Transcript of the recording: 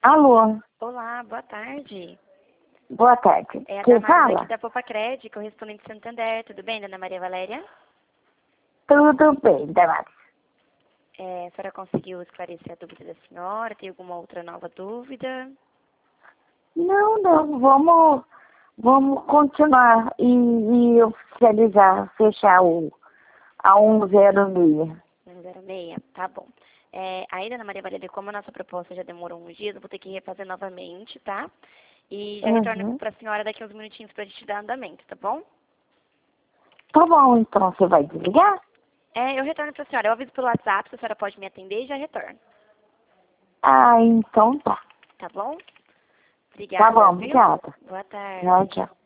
Alô, Olá, boa tarde. boa tarde. É a Quem Damares fala? aqui da Popa Crédito, correspondente de Santander. Tudo bem, dona Maria Valéria? Tudo bem, Damares. A senhora conseguiu esclarecer a dúvida da senhora? Tem alguma outra nova dúvida? Não, vamos continuar e oficializar, fechar a 106. 106, tá bom. Aí, dona Maria Valéria, como a nossa proposta já demorou uns dias, eu vou ter que refazer novamente, tá? E já retorno Uhum. para a senhora daqui a uns minutinhos pra gente dar andamento, tá bom? Tá bom, então você vai desligar? Eu retorno pra senhora. Eu aviso pelo WhatsApp, se a senhora pode me atender e já retorno. Ah, então tá. Tá bom? Tá Obrigada, bom, viu? obrigada. Boa Tchau, tarde. tchau.